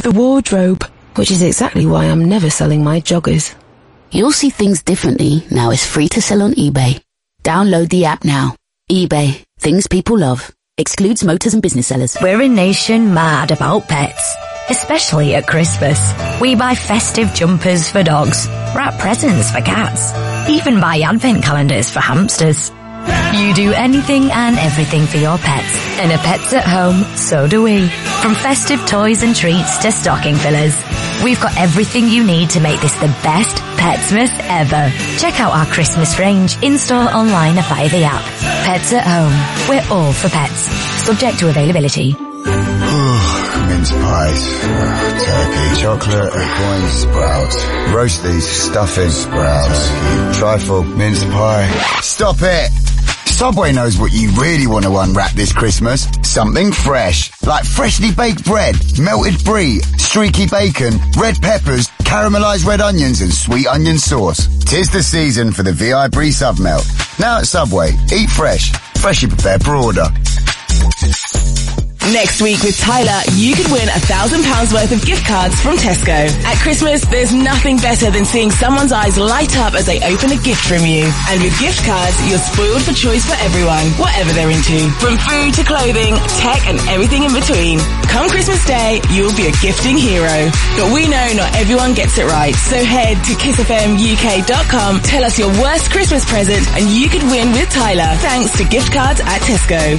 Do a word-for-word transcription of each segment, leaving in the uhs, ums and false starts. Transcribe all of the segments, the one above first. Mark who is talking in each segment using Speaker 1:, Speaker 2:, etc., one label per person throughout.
Speaker 1: the wardrobe, which is exactly why I'm never selling my joggers.
Speaker 2: You'll see things differently now it's free to sell on eBay. Download the app now. eBay. Things people love. Excludes motors and business sellers.
Speaker 3: We're a nation mad about pets. Especially at Christmas. We buy festive jumpers for dogs, wrap presents for cats, even buy advent calendars for hamsters. You do anything and everything for your pets. And at Pets at Home, so do we. From festive toys and treats to stocking fillers. We've got everything you need to make this the best Petsmas ever. Check out our Christmas range in-store, online, or via the app. Pets at Home. We're all for pets. Subject to availability.
Speaker 4: Mince pies, turkey, chocolate, coins, sprouts, roasties, stuffing, sprouts, turkey, trifle, mince pie. Stop it! Subway knows what you really want to unwrap this Christmas. Something fresh, like freshly baked bread, melted brie, streaky bacon, red peppers, caramelised red onions and sweet onion sauce. Tis the season for the V I Brie Sub Melt. Now at Subway, eat fresh, freshly prepared per order.
Speaker 1: Next week with Tyler, you could win a thousand pounds worth of gift cards from Tesco. At Christmas, there's nothing better than seeing someone's eyes light up as they open a gift from you. And with gift cards, you're spoiled for choice for everyone, whatever they're into. From food to clothing, tech and everything in between. Come Christmas Day, you'll be a gifting hero. But we know not everyone gets it right. So head to kiss f m u k dot com, tell us your worst Christmas present, and you could win with Tyler, thanks to gift cards at Tesco.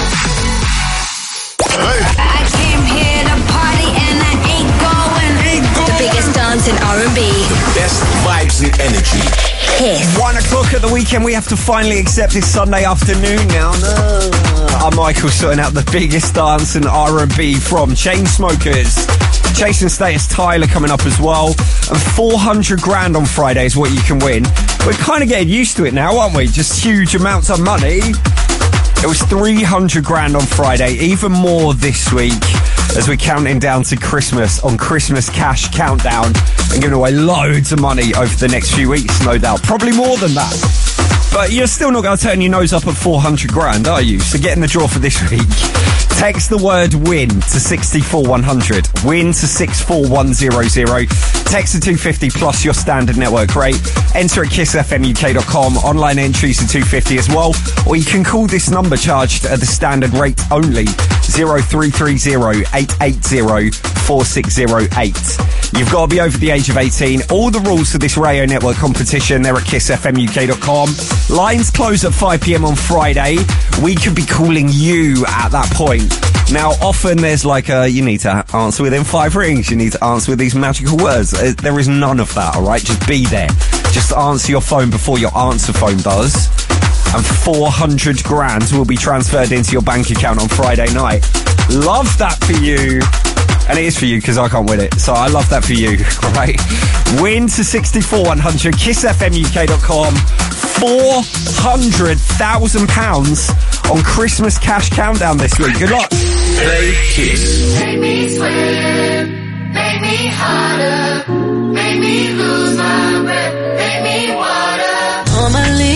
Speaker 5: I came here to party and I ain't going. Ain't going. The biggest dance in R and B.
Speaker 6: The best vibes and energy.
Speaker 5: Kiss.
Speaker 7: One o'clock at the weekend, we have to finally accept this Sunday afternoon now. No. I'm Michael, sorting out the biggest dance in R and B from Chainsmokers. Chasing Status Tyler coming up as well. And four hundred grand on Friday is what you can win. We're kind of getting used to it now, aren't we? Just huge amounts of money. It was three hundred grand on Friday, even more this week as we're counting down to Christmas on Christmas Cash Countdown and giving away loads of money over the next few weeks, no doubt. Probably more than that. But you're still not going to turn your nose up at four hundred grand, are you? So get in the draw for this week. Text the word WIN to six four one hundred. WIN to six four one hundred. Text to two fifty plus your standard network rate. Enter at kiss f m u k dot com. Online entries to two fifty as well. Or you can call this number charged at the standard rate only. zero three three zero eight eight zero four six zero eight. You've got to be over the age of eighteen. All the rules for this radio network competition, they're at kiss f m u k dot com. Lines close at five p m on Friday. We could be calling you at that point. Now, often there's like a, you need to answer within five rings. You need to answer with these magical words. There is none of that, all right? Just be there. Just answer your phone before your answer phone does. And four hundred grand will be transferred into your bank account on Friday night. Love that for you. And it is for you because I can't win it. So I love that for you, right? Win to six four one hundred, kiss f m u k dot com. four hundred thousand pounds on Christmas Cash Countdown this week. Good luck.
Speaker 6: Play Kiss.
Speaker 8: Make me swim, make me harder, make me lose my breath, make me water.
Speaker 5: Normally,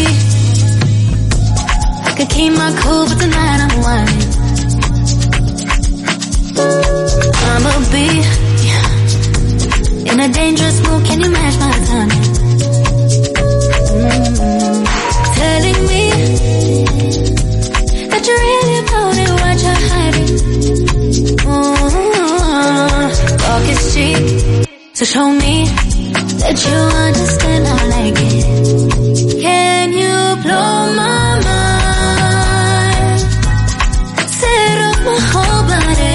Speaker 5: I could keep my cool, but tonight I'm whining. I'ma be in a dangerous mood. Can you match my timing? Mm-hmm. Telling me that you really about it, what you're hiding. Mm-hmm. Talk is cheap, so show me that you understand I like it. Can you blow my mind? Set off my whole body.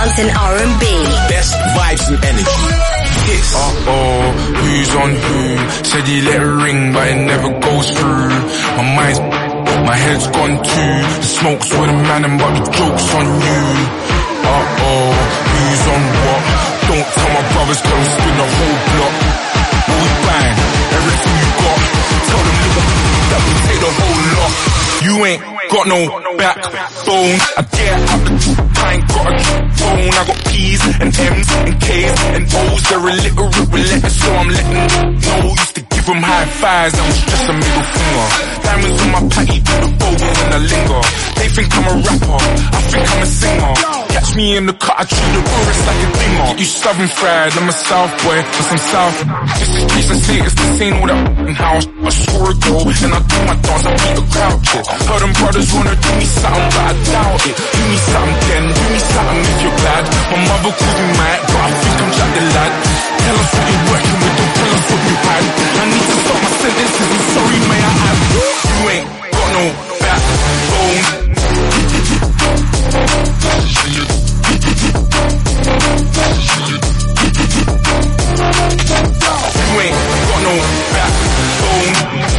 Speaker 3: dance and R and B.
Speaker 6: Best vibes and energy. Hits.
Speaker 9: Uh-oh, who's on who? Said he let it ring, but it never goes through. My mind's, my head's gone too. The smoke's with a man, and but the joke's on you. Uh-oh, who's on what? Don't tell my brothers, go spin the whole block. We bang, everything you got. Tell them nigga that we take the whole lot. You ain't got no backbone. I get out the I ain't got a phone. I got P's and M's and K's and O's. They're illiterate with letters, so I'm letting know. Used to give them high fives, I was just a middle finger. Diamonds on my patty, do the bowl when I linger. They think I'm a rapper, I think I'm a singer. Catch me in the cut, I treat the chorus like a dinger. You southern fried, I'm a south boy, but I'm south. Just in case I say it's the same all that f***ing house. I score a goal, and I do my dance, I beat the crowd shit. Heard them brothers wanna do me something, but I doubt it. Do me something then, do me something if you're glad. My mother calls me mad, but I think I'm Jack the lad. Tell us what you're working with, don't tell us what you had. I need to stop my sentences, I'm sorry may I add. You ain't got no backbone. You ain't got no backbone.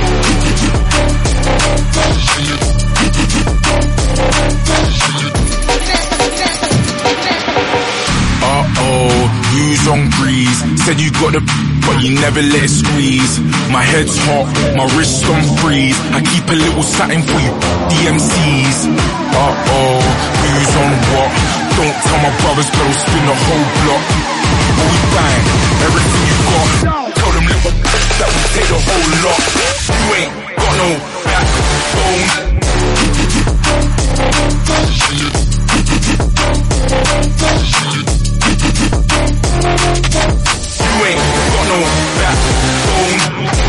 Speaker 9: Uh-oh, who's on breeze? Said you got the but you never let it squeeze. My head's hot, my wrist's on freeze. I keep a little something for you D M Cs. Uh-oh, who's on what? Don't tell my brothers, go spin the whole block. We bang, everything you got. Tell them little that we take the whole lot. You ain't got no backbone. You ain't got no backbone.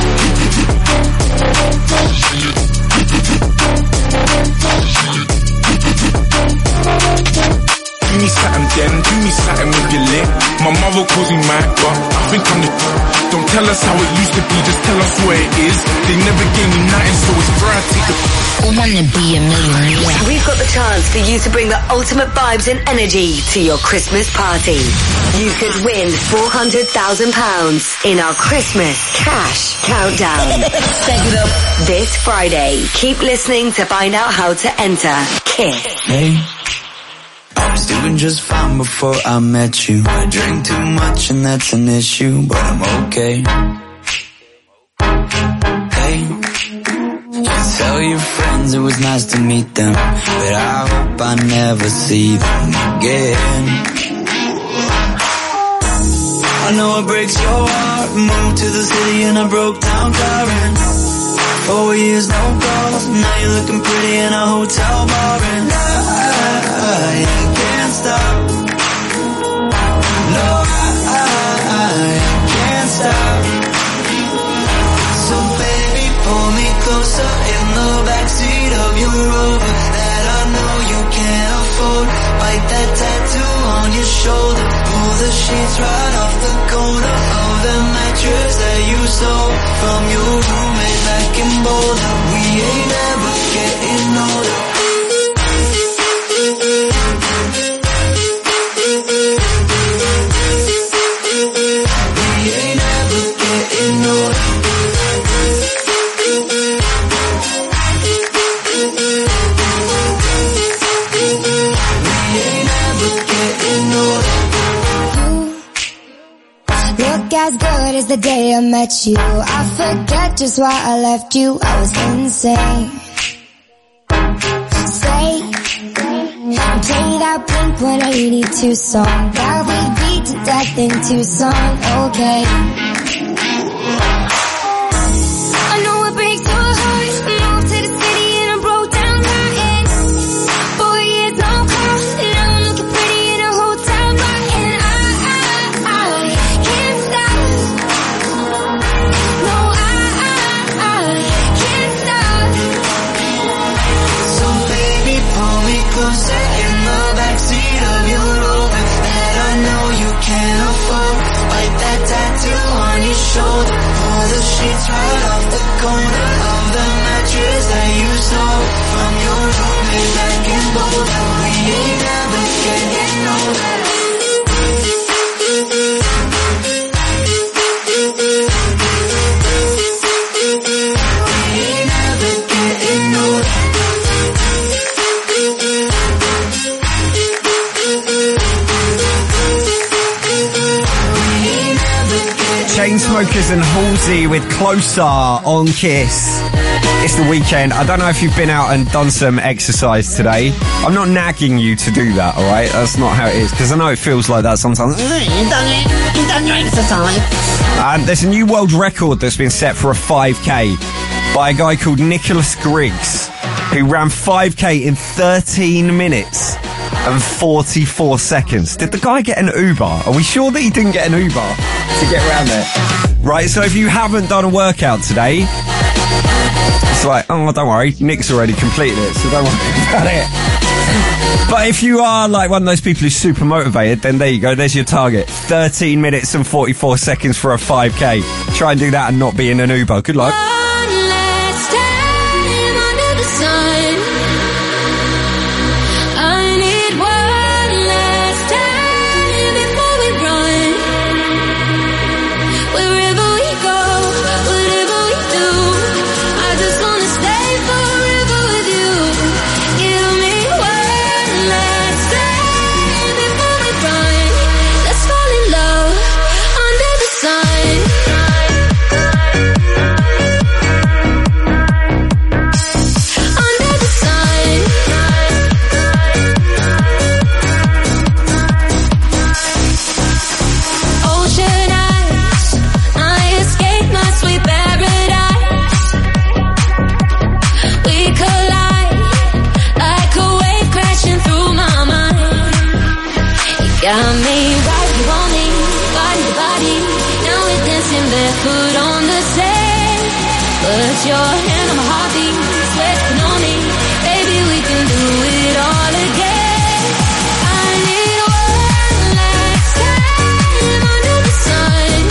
Speaker 9: Do me something then, do me something if you're lit. My mother calls me mad, but I think I'm the. Don't tell us how it used to be, just tell us where it is. They never gave me nothing, so it's fair I take the.
Speaker 3: I wanna be a millionaire.
Speaker 10: We've got the chance for you to bring the ultimate vibes and energy to your Christmas party. You could win four hundred thousand pounds in our Christmas cash countdown. Set it up this Friday. Keep listening to find out how to enter Kiss.
Speaker 11: Hey, I was doing just fine before I met you. I drink too much and that's an issue, but I'm okay. Hey, tell your friends it was nice to meet them, but I hope I never see them again. I know it breaks your heart. Moved to the city and I broke down crying. Four years, no calls. Now you're looking pretty in a hotel bar, and I, I can't stop. No, I, I can't stop. So baby, pull me closer in the backseat of your Rover that I know you can't afford. Bite that tattoo on your shoulder. Pull the sheets right off the corner of the mattress that you stole from your roommate back in Boulder. We ain't ever getting older. We ain't ever getting older.
Speaker 12: As good as the day I met you, I forget just why I left you. I was insane. Say, play that Blink one eighty-two song that we beat to death in Tucson. Okay. I know it breaks your heart. Moved to the city and I broke down crying. Four years, no calls. Now I'm looking pretty in a hotel bar, and I, I, I can't stop. No, I, I, I can't stop.
Speaker 11: So baby, pull me closer in the backseat of your Rover that I know you can't afford. Bite that tattoo on your shoulder. Pull the sheets right off the corner of the mattress that you stole from your roommate back in Boulder. We ain't never getting older.
Speaker 7: Chainsmokers and Halsey with Closer on Kiss. It's the weekend. I don't know if you've been out and done some exercise today. I'm not nagging you to do that, alright? That's not how it is, because I know it feels like that sometimes.
Speaker 13: You done it? You done your exercise?
Speaker 7: Um, there's a new world record that's been set for a five K by a guy called Nicholas Griggs, who ran five K in thirteen minutes and forty-four seconds. Did the guy get an Uber? Are we sure that he didn't get an Uber to get around there? Right, so if you haven't done a workout today, it's like, oh, don't worry, Nick's already completed it, so don't worry about it. But if you are like one of those people who's super motivated, then there you go, there's your target. thirteen minutes and forty-four seconds for a five K. Try and do that and not be in an Uber. Good luck.
Speaker 5: Got me right, you want me, body to body. Now we're dancing barefoot on the sand. Put your hand on my heartbeat, sweating on me. Baby, we can do it all again. I need one last time under the sun.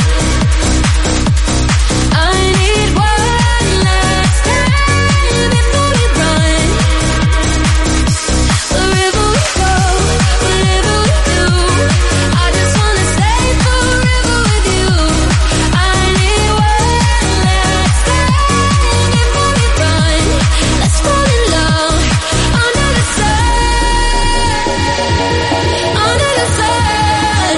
Speaker 5: I need one last time before we run. Wherever we go, whatever we do, I just wanna stay forever with you. I need one last time before we run. Let's fall in love under the sun, under the sun.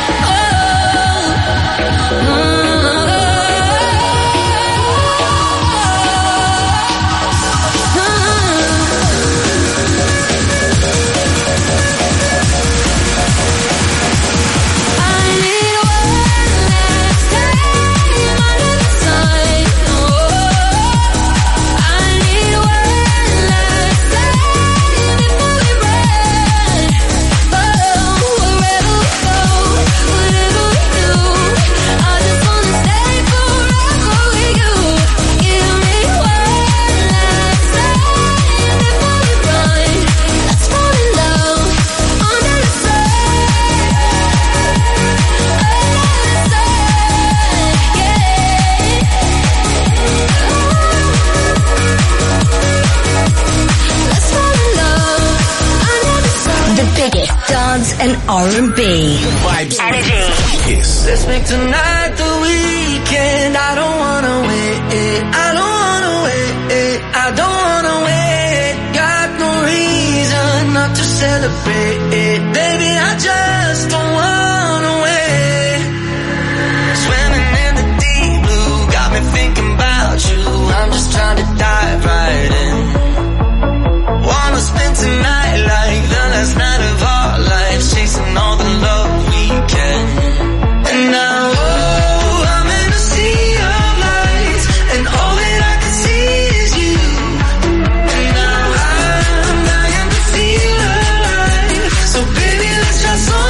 Speaker 3: Dance and R and B.
Speaker 6: Vibes.
Speaker 3: Energy.
Speaker 6: Kiss.
Speaker 11: Let's make tonight the weekend. I don't wanna wait. I don't wanna wait. I don't wanna wait. Got no reason not to celebrate. Baby, I just don't wanna wait. Swimming in the deep blue, got me thinking about you. I'm just trying to dive right in. Wanna spend tonight like the last night of our lives, chasing all the love we can. And now, oh, I'm in a sea of lights, and all that I can see is you. And now I'm dying to feel alive. So baby, let's try some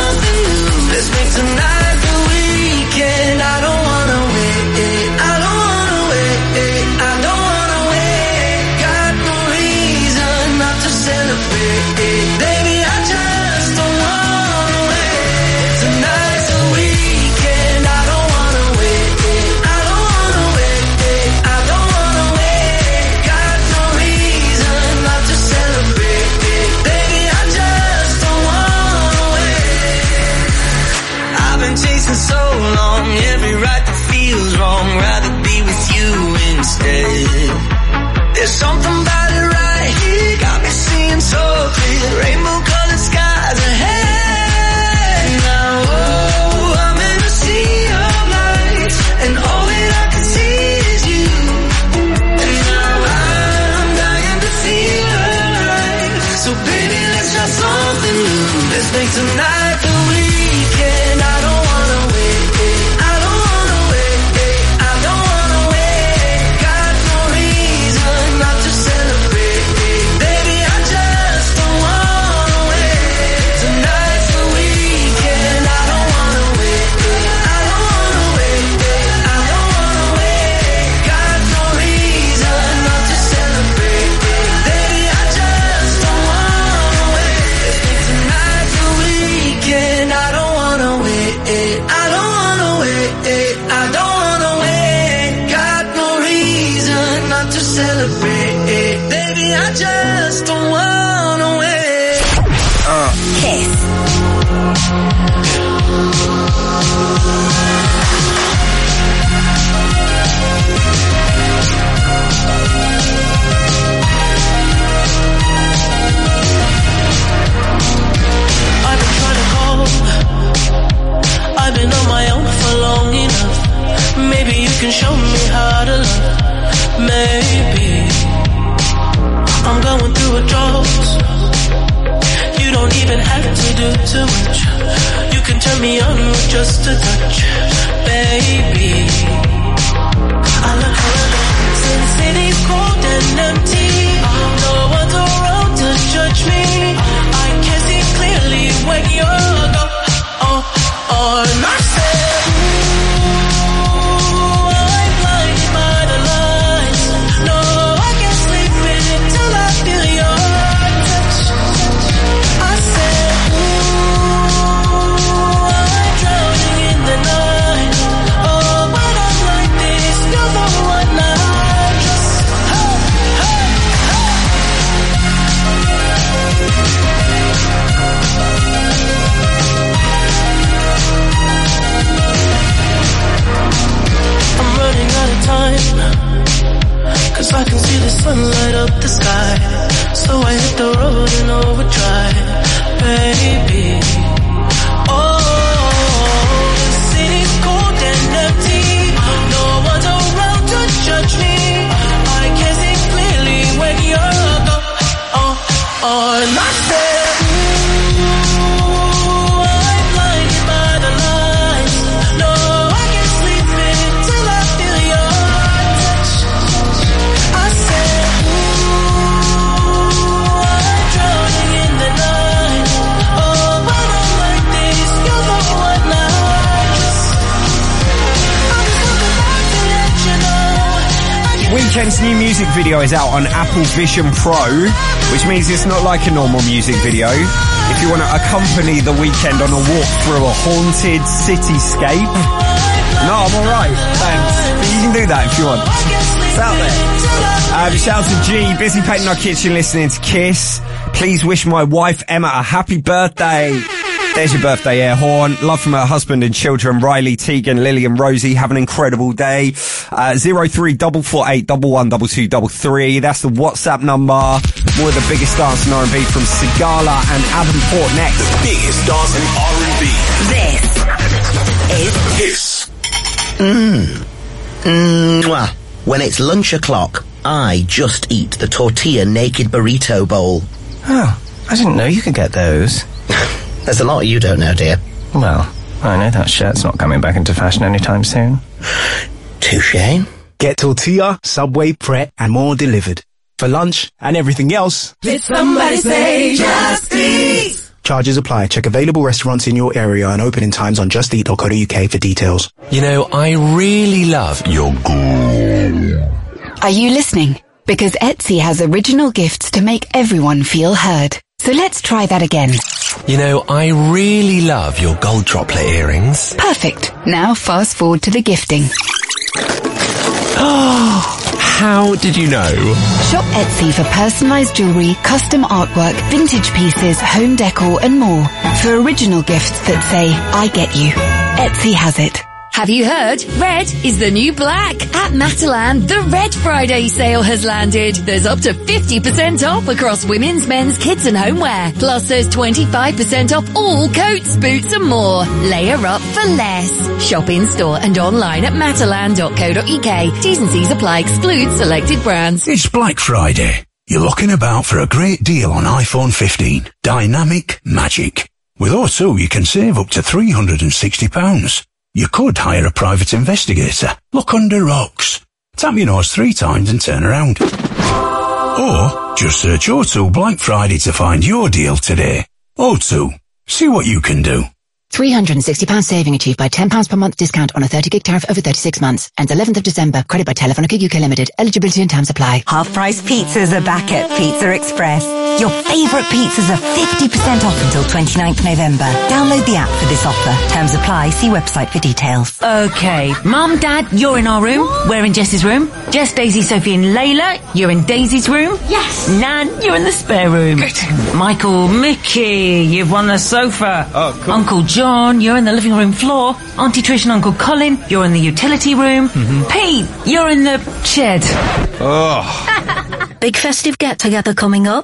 Speaker 11: me, I just don't wanna wait.
Speaker 10: Uh. Kiss.
Speaker 11: I've been trying to call. I've been on my own for long enough. Maybe you can show me how to love. Maybe I'm going through a drought. You don't even have to do too much. You can turn me on with just a touch, baby. I look around since city's cold and empty. No one's around to judge me. I can see clearly when you're gone. Oh, oh, and I said, ooh, I'm blinded by the lights. No, I can't sleep until I feel your touch. I said, ooh, I'm drowning in the night. Oh, when I'm like this, you're the one I just, hey, hey, hey. I'm running out of time, 'cause I can see the sun light up the sky. So I hit the road in overdrive, baby. Oh, the city's cold and empty. No one's around to judge me. I can see clearly when you're gone. Oh, oh, and I said, ooh, I'm blinded by the lights. No, I can't sleep until I feel your touch. I said, ooh, I'm drowning in the night. Oh, when I'm like this, you're the one I just, I'm just looking back to let you know.
Speaker 7: Weekend's new music video is out on Apple Vision Pro, which means it's not like a normal music video. If you want to accompany the weekend on a walk through a haunted cityscape, no, I'm alright, thanks. But you can do that if you want. It's out there. Um, shout out to G, busy painting our kitchen listening to Kiss. Please wish my wife Emma a happy birthday. There's your birthday air horn. Love from her husband and children, Riley, Tegan, Lily and Rosie. Have an incredible day. Uh, zero three four four eight one one two two three three. That's the WhatsApp number. More of the biggest dance and R and B from Sigala and Adam Port next.
Speaker 6: The biggest dance and R and B.
Speaker 10: This is
Speaker 6: Kiss.
Speaker 14: Mmm. Mwah. When it's lunch o'clock, I just eat the tortilla naked burrito bowl.
Speaker 15: Oh, I didn't know you could get those.
Speaker 14: There's a lot you don't know, dear.
Speaker 15: Well, I know that shirt's not coming back into fashion anytime soon.
Speaker 14: Touché.
Speaker 16: Get tortilla, Subway, Pret, and more delivered. For lunch and everything else.
Speaker 8: Did somebody say just eat?
Speaker 16: Charges apply. Check available restaurants in your area and opening times on just eat dot co dot U K for details.
Speaker 6: You know, I really love your good.
Speaker 2: Are you listening? Because Etsy has original gifts to make everyone feel heard. So let's try that again.
Speaker 6: You know, I really love your gold droplet earrings.
Speaker 2: Perfect. Now fast forward to the gifting.
Speaker 6: How did you know?
Speaker 2: Shop Etsy for personalised jewellery, custom artwork, vintage pieces, home decor and more. For original gifts that say, I get you. Etsy has it.
Speaker 17: Have you heard? Red is the new black. At Matalan, the Red Friday sale has landed. There's up to fifty percent off across women's, men's, kids and homeware. Plus there's twenty-five percent off all coats, boots and more. Layer up for less. Shop in store and online at matalan dot co dot U K. T's and C's apply. Exclude selected brands.
Speaker 18: It's Black Friday. You're looking about for a great deal on iPhone fifteen. Dynamic Magic. With O two you can save up to three hundred sixty pounds. You could hire a private investigator, look under rocks, tap your nose three times and turn around. Or just search O two Black Friday to find your deal today. O two, see what you can do.
Speaker 19: three hundred sixty pounds saving achieved by ten pounds per month discount on a thirty gig tariff over thirty-six months. Ends eleventh of December. Credit by Telefonica U K Limited. Eligibility and terms apply.
Speaker 3: Half-price pizzas are back at Pizza Express. Your favourite pizzas are fifty percent off until twenty-ninth November. Download the app for this offer. Terms apply. See website for details.
Speaker 20: Okay, Mum, Dad, you're in our room. We're in Jess's room. Jess, Daisy, Sophie and Layla, you're in Daisy's room.
Speaker 13: Yes.
Speaker 20: Nan, you're in the spare room. Good. Michael, Mickey, you've won the sofa.
Speaker 7: Oh, cool.
Speaker 20: Uncle John, you're in the living room floor. Auntie Trish and Uncle Colin, you're in the utility room.
Speaker 7: Mm-hmm.
Speaker 20: Pete, you're in the shed.
Speaker 7: Oh.
Speaker 3: Big festive get-together coming up?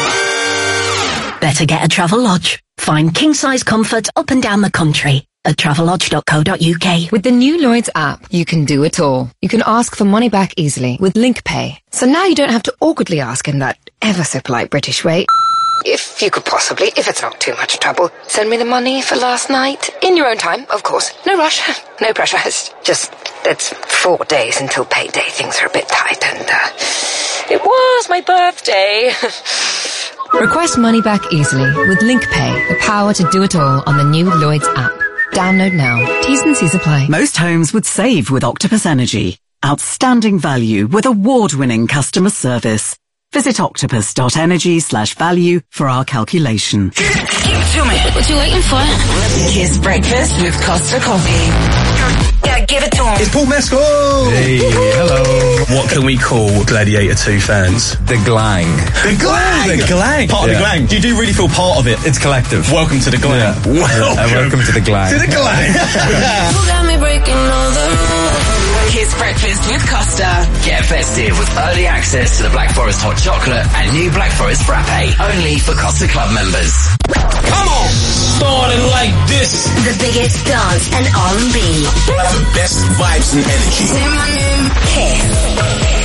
Speaker 3: Better get a Travelodge. Find king-size comfort up and down the country at travelodge dot co dot uk.
Speaker 21: With the new Lloyds app, you can do it all. You can ask for money back easily with LinkPay. So now you don't have to awkwardly ask in that ever so polite British way. If you could possibly, if it's not too much trouble, send me the money for last night. In your own time, of course. No rush, no pressure. It's just, it's four days until payday. Things are a bit tight and, uh, it was my birthday. Request money back easily with LinkPay, the power to do it all on the new Lloyds app. Download now. T's and C's apply.
Speaker 22: Most homes would save with Octopus Energy. Outstanding value with award-winning customer service. Visit octopus dot energy slash value for our calculation.
Speaker 1: Give it to me. What you waiting for? Kiss breakfast with Costa Coffee. Yeah, give it to him.
Speaker 23: It's Paul Mescal.
Speaker 24: Hey, hello. What can we call Gladiator two fans?
Speaker 23: The Glang. The Glang! The Glang! Part
Speaker 24: yeah.
Speaker 23: of the Glang. You do really feel part of it.
Speaker 24: It's collective.
Speaker 23: Welcome to the Glang.
Speaker 24: Yeah. Welcome.
Speaker 23: Uh, welcome to the Glang.
Speaker 24: To the Glang.
Speaker 1: You got me breaking all the rules. Kiss breakfast with Costa.
Speaker 25: Get festive with early access to the Black Forest hot chocolate and new Black Forest frappe, only for Costa Club members.
Speaker 23: Come on! Starting like this.
Speaker 10: The biggest dance and R and B.
Speaker 23: The best vibes and energy.
Speaker 10: Say my name. Kiss.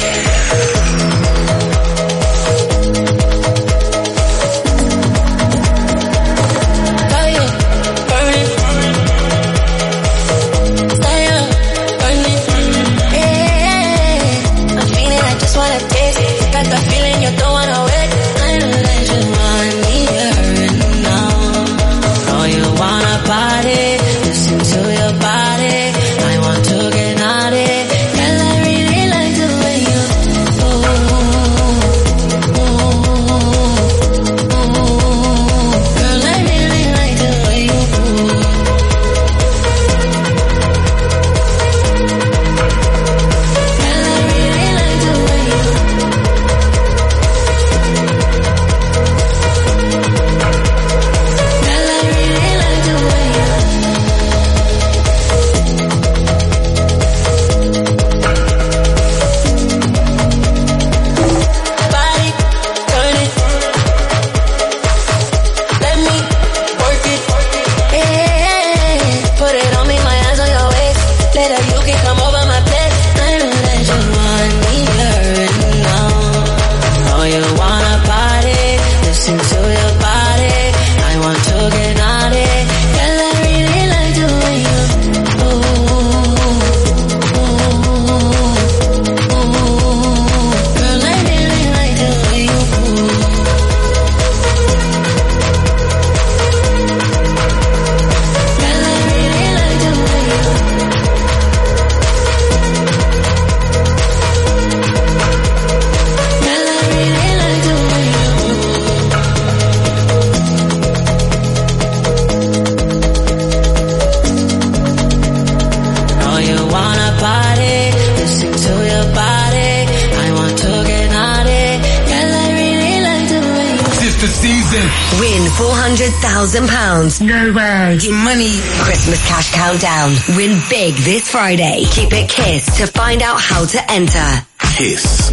Speaker 10: Win four hundred thousand pounds. No way. Get money. Christmas cash countdown. Win big this Friday. Keep it Kiss to find out how to enter.
Speaker 23: Kiss.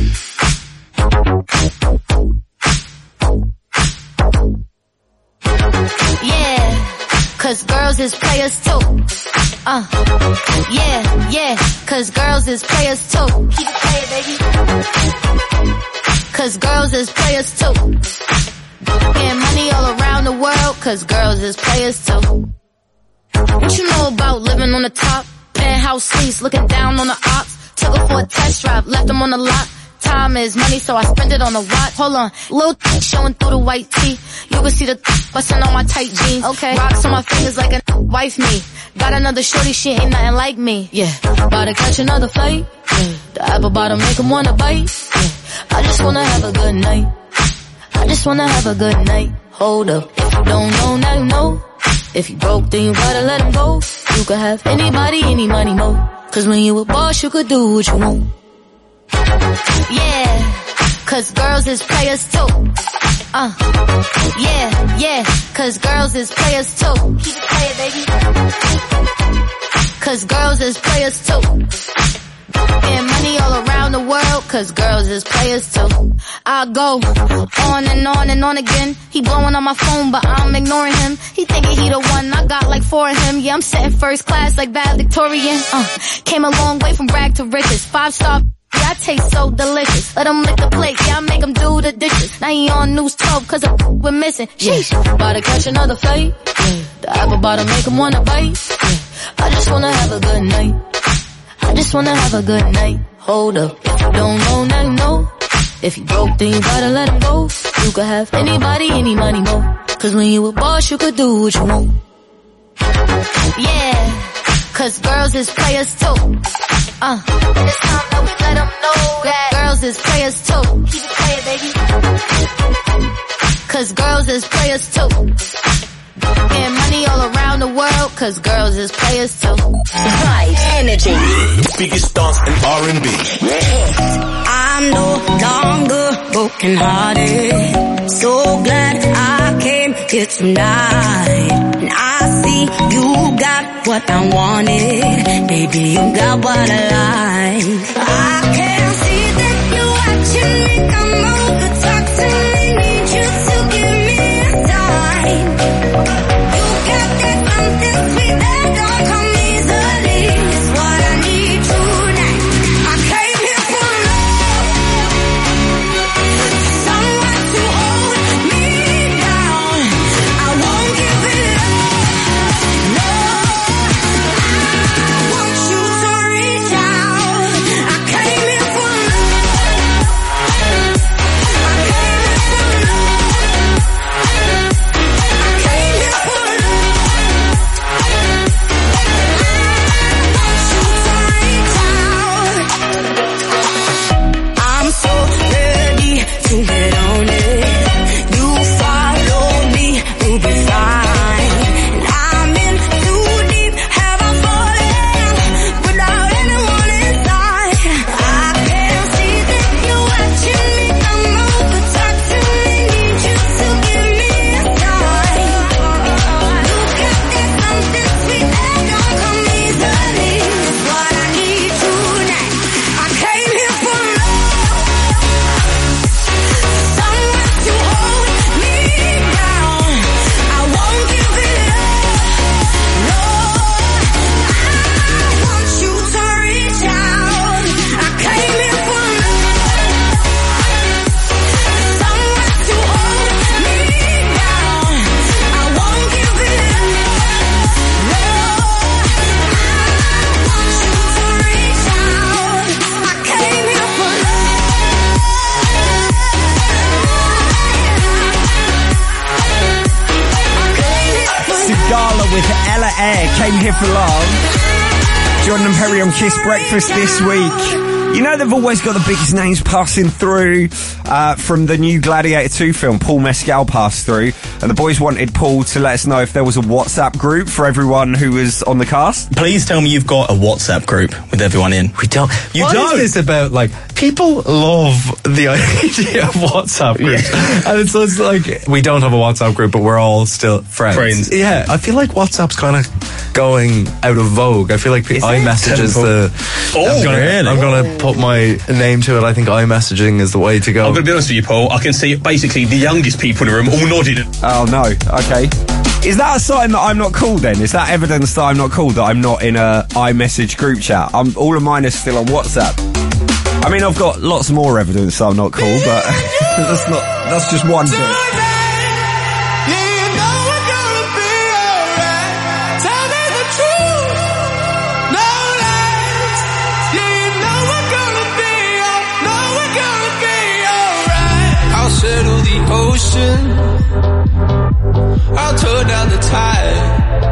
Speaker 12: Yeah, cause girls is players too. Uh, yeah, yeah, cause girls is players too. Keep it playing, baby. Cause girls is players too. Getting money all around the world, cause girls is players too. What you know about living on the top? Penthouse suites, looking down on the ops. Took her for a test drive, left them on the lot. Time is money, so I spend it on the watch. Hold on, little th- showing through the white tee. You can see the th-
Speaker 4: bustin' on my tight jeans. Okay. Rocks on my fingers like a wife me. Got another shorty, she ain't nothing like me. Yeah. About to catch another fight. Yeah. The apple bottom make him wanna bite. Yeah. I just wanna have a good night. I just wanna have a good night. Hold up. If you don't know, now you know. If you broke, then you gotta let him go. You could have anybody, any money, mo. Cause when you a boss, you could do what you want. Yeah. Cause girls is players too. Uh. Yeah, yeah. Cause girls is players too. Keep it playing, baby. Cause girls is players too. And money all around the world, cause girls is players too. I go on and on and on again. He blowing on my phone, but I'm ignoring him. He thinking he the one, I got like four of him. Yeah, I'm sitting first class like bad Victorian. Uh, came a long way from rag to riches. Five star, yeah, I taste so delicious. Let him lick the plate, yeah, I make him do the dishes. Now he on news twelve, cause a we're missing. Sheesh, about to catch another fight. Yeah. The apple bottom make him wanna bite. Yeah. I just wanna have a good night. I just wanna have a good night. Hold up. If you don't know, now you know. If you broke, then you gotta let him go. You could have anybody, any money, mo. Cause when you a boss, you could do what you want. Yeah. Cause girls is players too. Uh. And it's time that we let them know that girls is players too. Keep it playing, baby. Cause girls is players too. And money all around the world, cause girls is players too. Vibe Energy.
Speaker 23: Biggest dance in R and B.
Speaker 12: I'm no longer broken hearted. So glad I came here tonight. And I see you got what I wanted. Baby, you got what I like. I can see that you watching me come over, talk to me, need you to give me a time.
Speaker 7: Came here for love. Jordan and Perry on Kiss Breakfast this week. You know they've always got the biggest names passing through uh, from the new Gladiator two film. Paul Mescal passed through, and the boys wanted Paul to let us know if there was a WhatsApp group for everyone who was on the cast.
Speaker 24: Please tell me you've got a WhatsApp group with everyone in.
Speaker 6: We don't.
Speaker 24: You
Speaker 6: what
Speaker 24: don't?
Speaker 6: What is this about? Like, people love the idea of WhatsApp groups. Yeah. And it's, it's like, we don't have a WhatsApp group, but we're all still friends.
Speaker 24: Friends.
Speaker 6: Yeah, I feel like WhatsApp's kind of going out of vogue. I feel like iMessage is the...
Speaker 24: Oh,
Speaker 6: I'm gonna,
Speaker 24: really?
Speaker 6: I'm going to put my name to it. I think iMessaging is the way to go.
Speaker 24: I'm going to be honest with you, Paul. I can see basically the youngest people in the room all nodded.
Speaker 7: Oh, no. Okay. Is that a sign that I'm not cool then? Is that evidence that I'm not cool, that I'm not in a iMessage group chat? I'm, all of mine is still on WhatsApp. I mean, I've got lots more evidence that I'm not cool, but that's not, that's just one thing.
Speaker 8: Settle the ocean.
Speaker 5: tight.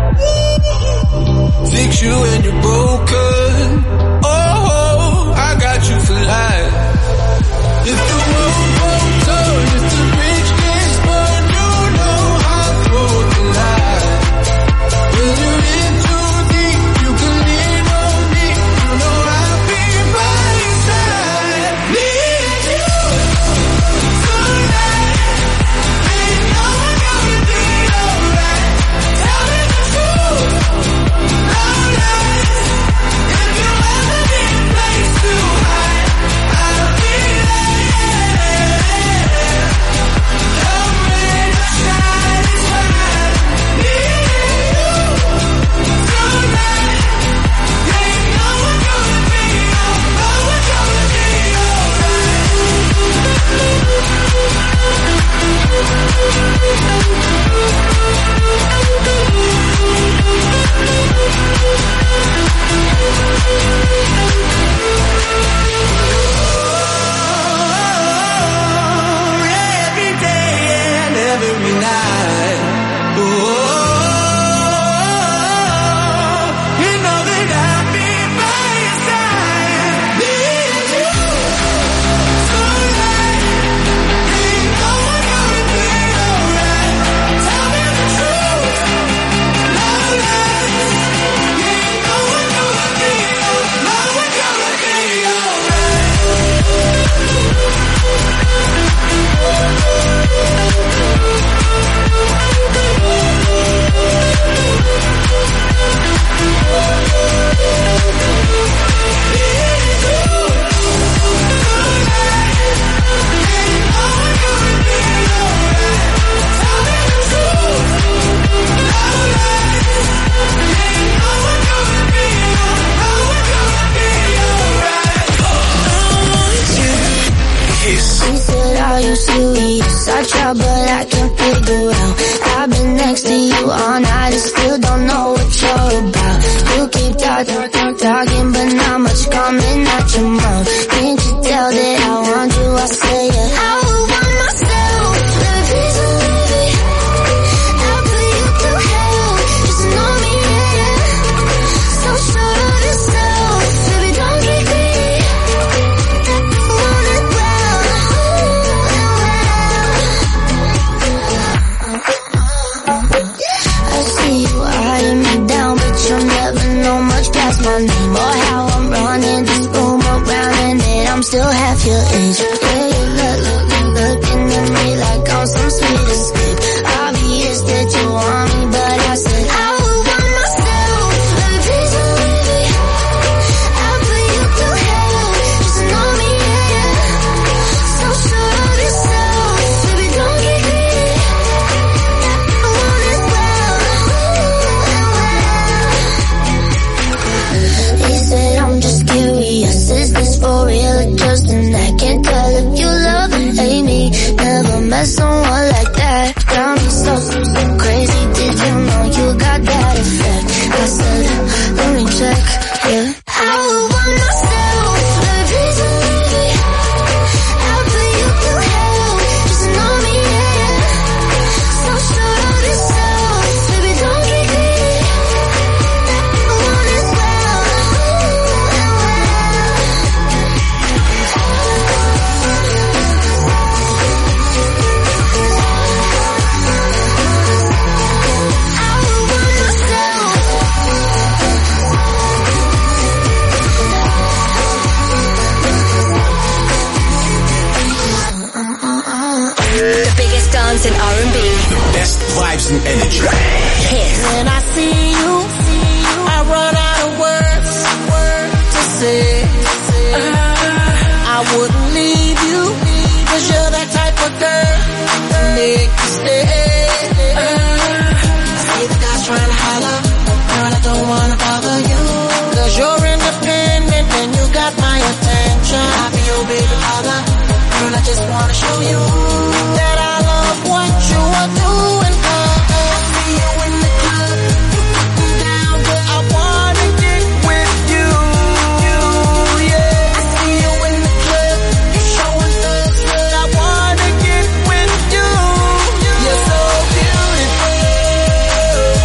Speaker 5: Fix you when you're broken. Oh, I got you for life. If the world won't turn, if the bridge gets burned, you know I'll throw the line. When you're in too deep, you can lean on me. You know I'll be by your side. Need you tonight. Ain't no one gonna be alright. Tell me the truth. No lies. If you ever need a place to hide, I'll be there. Come rain or shine, it's fine. Need you tonight. Ain't no one gonna be alright. No one gonna be every day and every night. Oh, you know that I'll be by your side. Need you tonight. Ain't no one gonna be alright. Tell me the truth. No lies. Ain't no one gonna be alright. No one gonna be
Speaker 4: She said, are you serious? I try, but I can't figure out. I've been next to you all night and still don't know what you're about. You keep talking, talking, talking, but not much coming out your mouth. Can't you tell that I want you? I say it. I would want myself. Baby, please believe it. I'll put you through hell. Just know me, yeah. So sure of yourself. Baby, don't get greedy. Want it well. I see you eyeing me down, but you'll never know much past my name or how I'm running this room around, and that I'm still half your age. Yeah, you look, look, look, looking at me like I'm some sweet escape. Obvious that you want me, but I said I would want myself. Baby, please believe it. I'll put you through hell. Just know me, yeah. So sure of yourself. Baby, don't get greedy. Want it well. He said, I'm just curious. Is this for real or just an act? Can't tell if you love and hate me. Never met someone like that. Got me so, so, so crazy. Did you know you got that effect? I said, let me check, yeah. I would want myself. Baby, please believe it. I'll put you through hell. Just know me, yeah. So sure of yourself. Baby, don't get greedy. Want it well.
Speaker 10: The biggest dance in R and B.
Speaker 23: The best vibes and energy.
Speaker 10: Kiss.
Speaker 5: When I see you, I run out of words, words to say. I wouldn't leave you, cause you're that type of girl to make you stay. See the guys trying to holler, girl, I don't wanna bother you, cause you're independent and you got my attention. I'll be your baby father, girl, I just wanna show you that I love what you are doing. I see you in the club, you put me down, but I wanna get with you. Yeah, I see you in the club, you showing thugs, but I wanna get with you. You're so beautiful.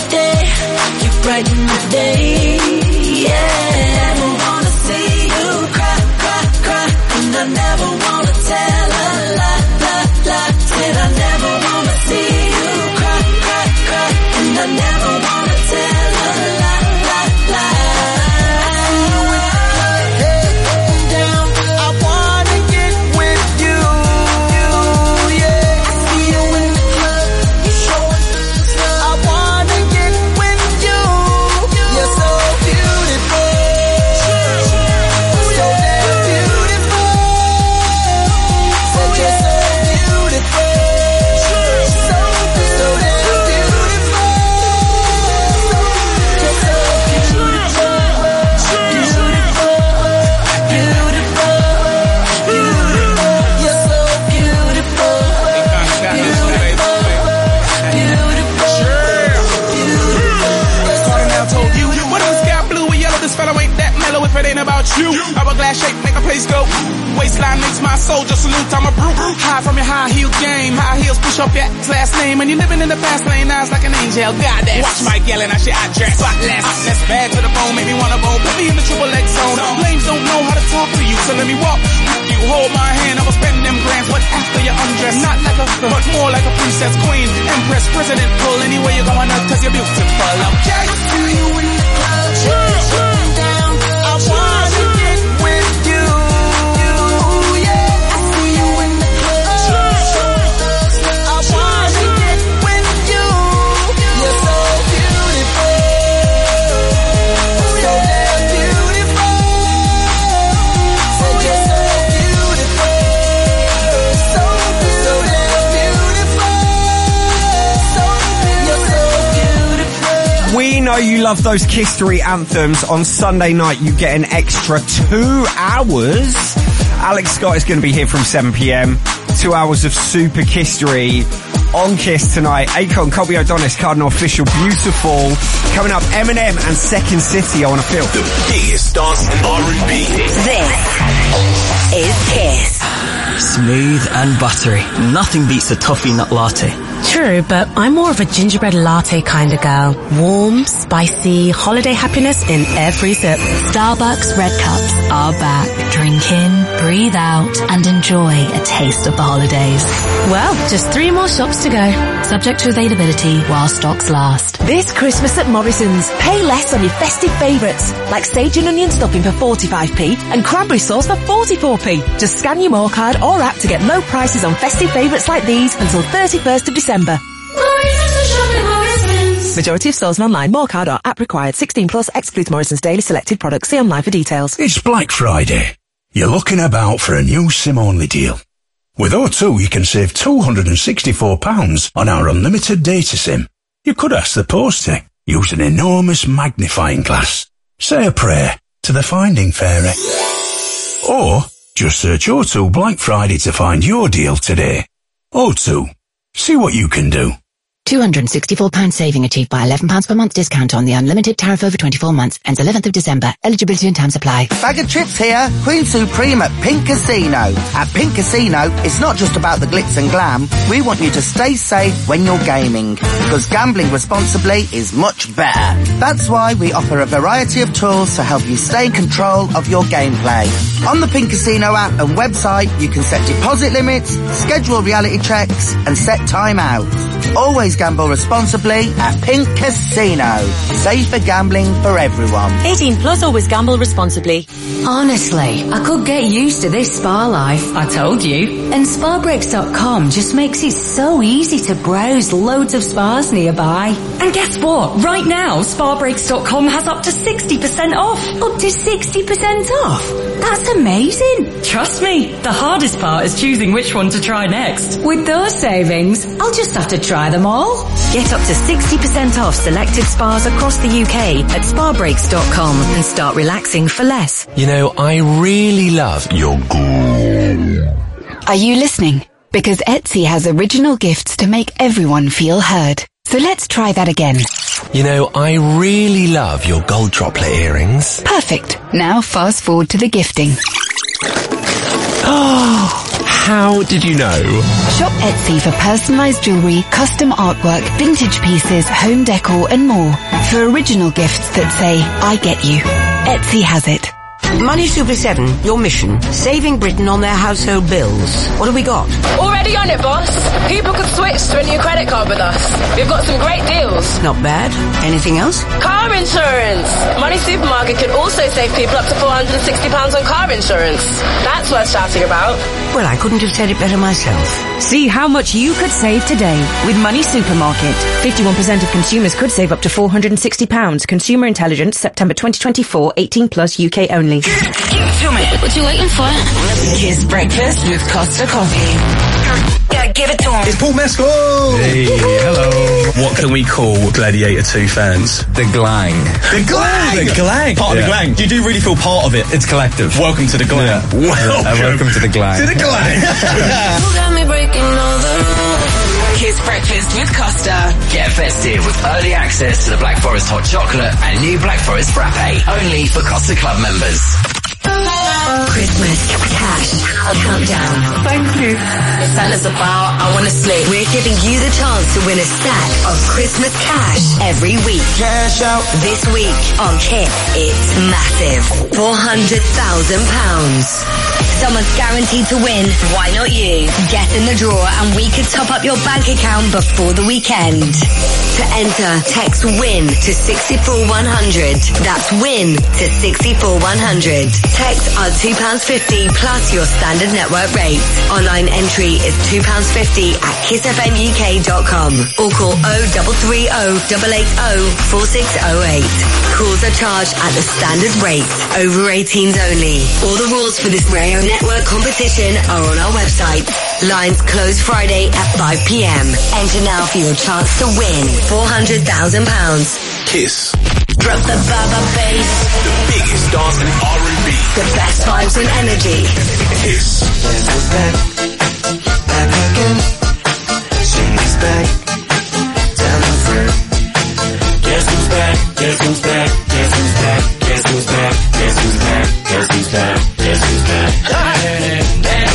Speaker 5: day, you brighten my day, yeah. Never wanna see you cry, cry, cry, and I never wanna tell a lie, lie, lie. Said I never wanna see you cry, cry, cry, and I never wanna tell a lie, lie, lie.
Speaker 9: If it ain't about you, hourglass shape make a place go. Waistline makes my soul just salute. I'm a brute. High from your high heel game. High heels push up your last name, and you living in the fast lane. Eyes like an angel. Goddess. Watch my yelling. I shit. I dress spotless. Less bad to the bone. Make me wanna bone. Put me in the triple X zone. Lames don't know how to talk to you, so let me walk. You hold my hand. I will spend them grands. What after you undress? Not like a, but more like a princess, queen, empress, president. Pull anywhere you're going up, cause you're beautiful. Okay. I see you in the club. Yeah. I wanna get with you, yeah. I see you in the club. I wanna get with you. You're so beautiful, so damn beautiful. Said you're so beautiful, so so damn beautiful, so you're so beautiful.
Speaker 7: We know you love those Kistery anthems. On Sunday night, you get an extra two hours. Alex Scott is going to be here from seven p.m. Two hours of super Kistery on Kiss tonight. Akon, Colby O'Donis, Cardinal Official, Beautiful. Coming up, Eminem and Second City. I Want to Feel.
Speaker 23: The biggest dance in R and B.
Speaker 10: This is Kiss.
Speaker 11: Smooth and buttery. Nothing beats a toffee nut latte.
Speaker 14: True, but I'm more of a gingerbread latte kind of girl. Warm, spicy, holiday happiness in every sip.
Speaker 2: Starbucks Red Cups are back. Drink in, breathe out, and enjoy a taste of the holidays.
Speaker 14: Well, just three more shops to go.
Speaker 2: Subject to availability while stocks last.
Speaker 15: This Christmas at Morrison's, pay less on your festive favourites, like sage and onion stuffing for forty-five p and cranberry sauce for forty-four p. Just scan your More card or app to get low prices on festive favourites like these until thirty-first of December. Majority of stores and online. More card or app required. sixteen plus excludes Morrison's daily selected products. See online for details.
Speaker 18: It's Black Friday. You're looking about for a new SIM-only deal. With O two, you can save two hundred sixty-four pounds on our unlimited data SIM. You could ask the post to use an enormous magnifying glass. Say a prayer to the Finding Fairy. Or just search O two Black Friday to find your deal today. O two. See what you can do.
Speaker 19: two hundred sixty-four pounds saving achieved by eleven pounds per month discount on the unlimited tariff over twenty-four months. Ends eleventh of December. Eligibility and terms apply.
Speaker 16: Bag of Chips here. Queen Supreme at Pink Casino. At Pink Casino, it's not just about the glitz and glam. We want you to stay safe when you're gaming, because gambling responsibly is much better. That's why we offer a variety of tools to help you stay in control of your gameplay. On the Pink Casino app and website, you can set deposit limits, schedule reality checks, and set time out. Always gamble responsibly at Pink Casino. Safer gambling for everyone.
Speaker 15: eighteen plus, always gamble responsibly.
Speaker 3: Honestly, I could get used to this spa life. I told you. And spa breaks dot com just makes it so easy to browse loads of spas nearby.
Speaker 17: And guess what? Right now, spa breaks dot com has up to sixty percent off.
Speaker 3: Up to sixty percent off? That's amazing.
Speaker 17: Trust me, the hardest part is choosing which one to try next.
Speaker 3: With those savings, I'll just have to try them all.
Speaker 26: Get up to sixty percent off selected spas across the U K at spa breaks dot com and start relaxing for less.
Speaker 27: You know, I really love your goo.
Speaker 2: Are you listening? Because Etsy has original gifts to make everyone feel heard. So let's try that again.
Speaker 27: You know, I really love your gold droplet earrings.
Speaker 2: Perfect. Now fast forward to the gifting.
Speaker 27: Oh, How did you know?
Speaker 2: Shop Etsy for personalised jewellery, custom artwork, vintage pieces, home decor and more. For original gifts that say, I get you. Etsy has it.
Speaker 1: Money Super seven, your mission, saving Britain on their household bills. What have we got?
Speaker 12: Already on it, boss. People could switch to a new credit card with us. We've got some great deals.
Speaker 1: Not bad. Anything else?
Speaker 12: Car insurance. Money Supermarket could also save people up to four hundred sixty pounds on car insurance. That's worth shouting about.
Speaker 1: Well, I couldn't have said it better myself.
Speaker 13: See how much you could save today with Money Supermarket. fifty-one percent of consumers could save up to four hundred sixty pounds. Consumer Intelligence, September twenty twenty-four, eighteen plus, U K only.
Speaker 20: Give it to me.
Speaker 13: What you waiting for?
Speaker 20: Kiss breakfast with Costa Coffee. Yeah, give it to him.
Speaker 24: It's Paul Mescal.
Speaker 6: Hey, hello.
Speaker 24: What can we call Gladiator two fans?
Speaker 6: The Glang.
Speaker 24: The Glang! The Glang! Part
Speaker 6: Yeah.
Speaker 24: of the Glang. You do really feel part of it.
Speaker 6: It's collective.
Speaker 24: Welcome to the Glang.
Speaker 6: Yeah.
Speaker 24: Welcome.
Speaker 6: Uh, welcome to the Glang.
Speaker 24: To the Glang.
Speaker 20: You got me breaking all the rules. Kiss breakfast with Costa.
Speaker 11: Get festive with early access to the Black Forest Hot Chocolate and new Black Forest Frappe, only for Costa Club members.
Speaker 10: Christmas cash countdown.
Speaker 20: Thank you. Santa's about, I want to sleep.
Speaker 10: We're giving you the chance to win a stack of Christmas cash every week.
Speaker 5: Cash out.
Speaker 10: This week on Kiss, it's massive. four hundred thousand pounds. Someone's guaranteed to win. Why not you? Get in the draw and we could top up your bank account before the weekend. To enter, text WIN to sixty-four one hundred. That's WIN to sixty-four one hundred. Text are two pounds fifty plus your standard network rate. Online entry is two pounds fifty at kiss f m u k dot com or call oh three three oh, eight eight oh, four six oh eight. Calls are charged at the standard rate. Over eighteens only. All the rules for this radio network competition are on our website. Lines close Friday at five p m. Enter now for your chance to win four hundred thousand pounds.
Speaker 23: Kiss.
Speaker 10: Drop the baba bass.
Speaker 23: The biggest dance in R and B.
Speaker 10: The best vibes and energy.
Speaker 23: Kiss.
Speaker 5: Guess who's back? Back again. She's back. Tell her friend. Guess who's back? Guess who's back? Guess who's back? Guess who's back? Guess who's back? Guess who's back? Guess who's back?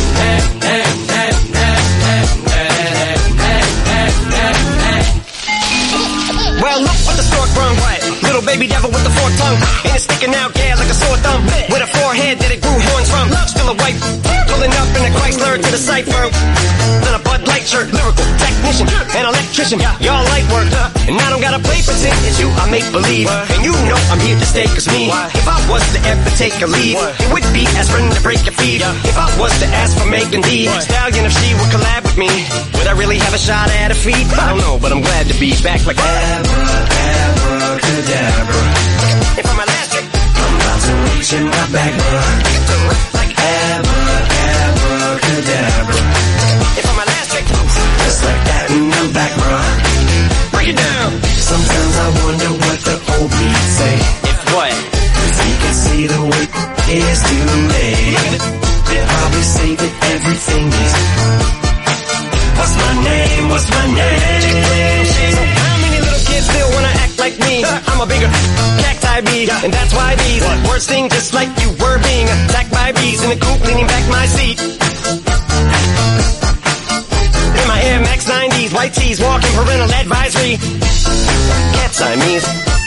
Speaker 7: Well, look what the stork brung. Little baby devil with the forked tongue. And it's sticking out, yeah, like a sore thumb. With a forehead that it grew horns from. Still a white, pulling up in a Chrysler to the cipher. Then a Bud Light shirt, lyrical technician, an electrician. Y'all light work, and I don't gotta play pretend. It's you, I make believe. And you know I'm here to stay, cause me, if I was to ever take a leave, it would be aspirin to break your feet. If I was to ask for Megan Thee Stallion, if she would collab with me, would I really have a shot at a feat? I don't know, but I'm glad to be back like abracadabra. If I'm elastic, I'm about to reach in my back, like abracadabra. If I'm elastic, just like that, and I'm back, bruh. Break it down.
Speaker 5: Sometimes I wonder what the old me say.
Speaker 7: If what?
Speaker 5: Cause he can see the way it's too late. They'll probably say that everything is. What's my name? What's my name?
Speaker 7: So how many little kids still wanna act like me? I'm a bigger cacti bee, and that's why these words sting just like you were being attacked by bees in the coop, leaning back my seat. In my Air Max nineties, white tees, walking parental advisory. Cat Siamese.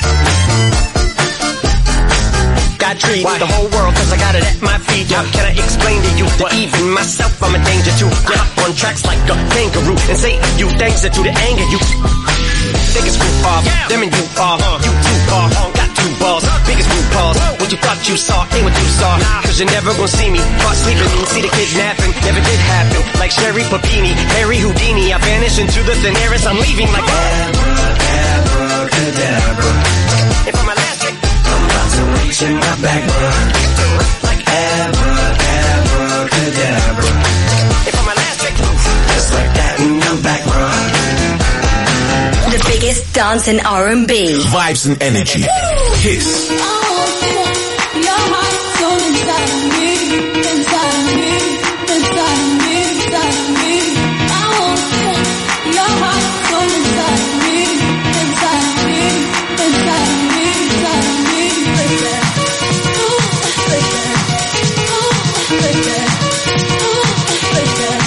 Speaker 7: Got treat the whole world cause I got it at my feet. How can I explain to you that even myself I'm a danger to? Get up on tracks like a kangaroo and say a few things that do to anger you. Biggest group off, them and you are, you too far, got two balls, biggest group balls. What you thought you saw ain't what you saw, cause you're never gonna see me caught sleeping, see the kidnapping, never did happen. Like Sherry Papini, Harry Houdini, I vanish into the thin air as I'm leaving like
Speaker 5: abracadabra.
Speaker 7: If I'm elastic,
Speaker 5: I'm about to reach in my back, bruh. Like abracadabra.
Speaker 7: If I'm elastic,
Speaker 5: just like that, and I'm back, bruh.
Speaker 10: The biggest dance in R and B.
Speaker 23: Vibes and energy. Kiss.
Speaker 8: Ooh,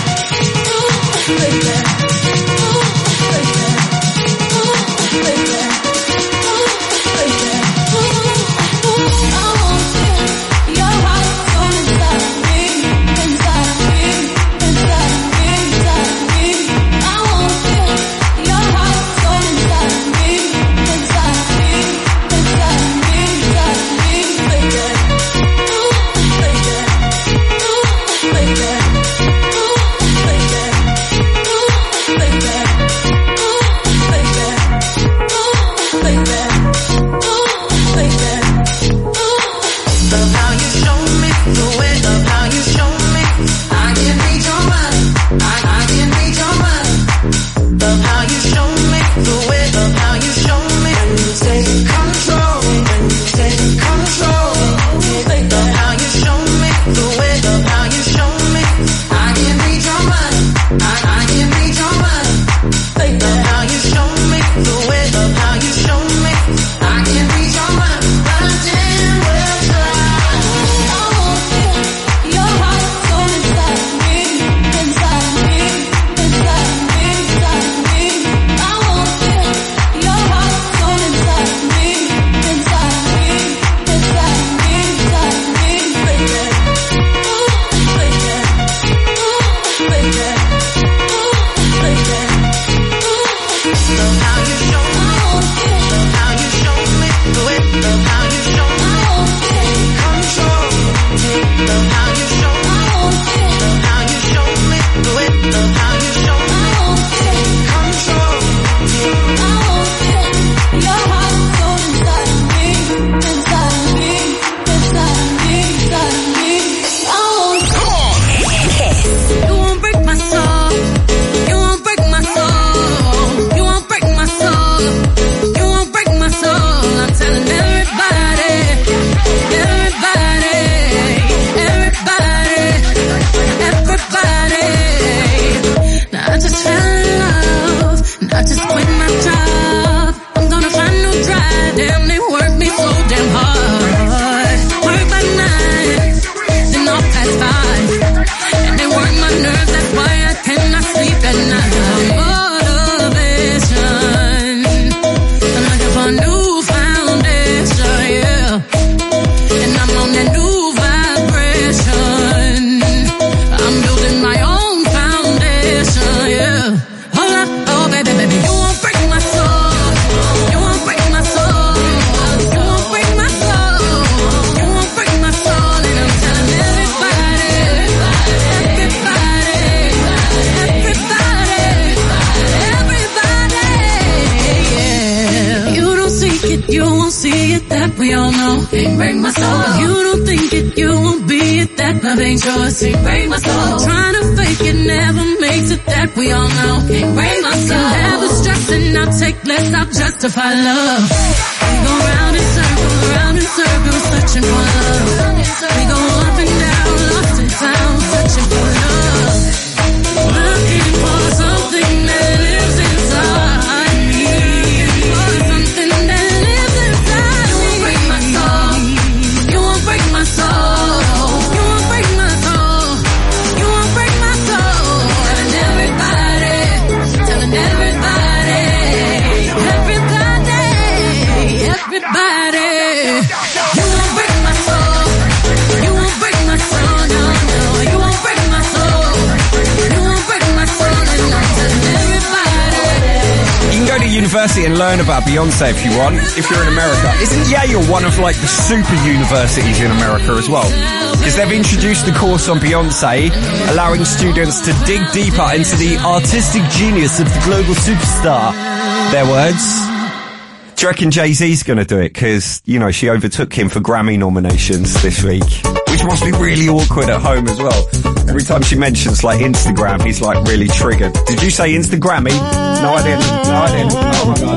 Speaker 4: it, you won't see it, that we all know. Can't break my soul. If you don't think it, you won't be it, that love ain't yours. Can't break my soul. Trying to fake it never makes it, that we all know. Can't break my soul. Can never stress and I'll take less, I'll justify love. We go round in circles, round in circles, searching for love. We go up and down, lost in town, searching for love. Looking for something that lives inside me. For something that lives inside me. You won't break my soul. You won't break my soul. You won't break my soul. You won't break my soul. Telling everybody, telling everybody, everybody, everybody. You won't break my soul. You won't break my soul. No, no, you won't break my soul. You won't break my soul. And I'm telling everybody.
Speaker 7: You can go to university and learn about Beyonce if you want, if you're in America. Isn't Yale one of like the super universities in America as well? Because they've introduced the course on Beyonce, allowing students to dig deeper into the artistic genius of the global superstar. Their words. Do you reckon Jay-Z's going to do it? Because, you know, she overtook him for Grammy nominations this week, which must be really awkward at home as well. Every time she mentions, like, Instagram, he's, like, really triggered. Did you say Instagrammy? No, I didn't. No, I didn't. Oh, my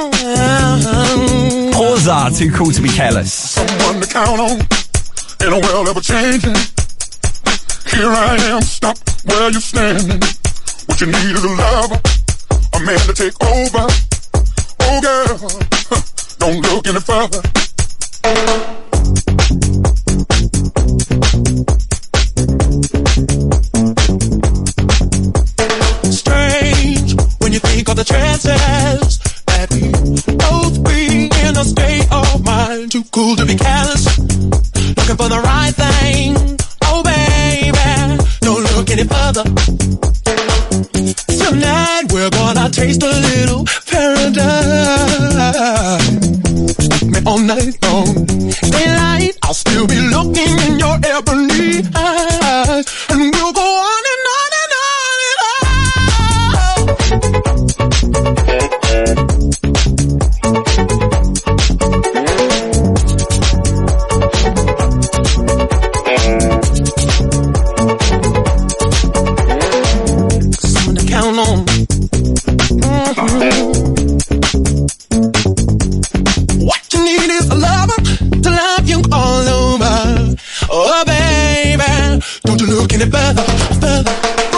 Speaker 7: God. Orza, too cool to be careless.
Speaker 9: Someone to count on in a world ever changing. Here I am, stop where you're standing. What you need is a lover, a man to take over. Oh girl, don't look any further. Strange when you think of the chances that we both be in a state of mind. Too cool to be careless, looking for the right thing. Oh baby, don't look any further. Tonight we're gonna taste a little paradise. Stick me all night long. Daylight, I'll still be looking in your ebony eyes, and we'll go on and on and on and someone to count on. What you need is a lover to love you all over. Oh baby, don't you look any further, further.